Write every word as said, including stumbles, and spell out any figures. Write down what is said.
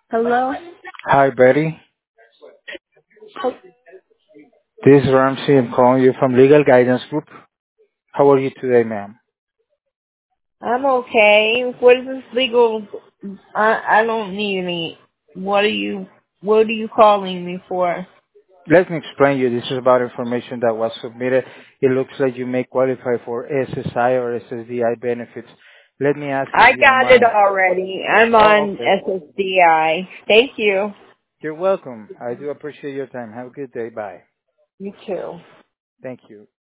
Hello? Hi, Betty. This is Ramsey. I'm calling you from Legal Guidance Group. How are you today, ma'am? I'm okay. What is this legal? I I don't need any. What are you? What are you calling me for? Let me explain you. This is about information that was submitted. It looks like you may qualify for S S I or S S D I benefits. Let me ask you I if you don't got it mind. already. I'm Oh, on okay. S S D I. Thank you. You're welcome. I do appreciate your time. Have a good day. Bye. You too. Thank you.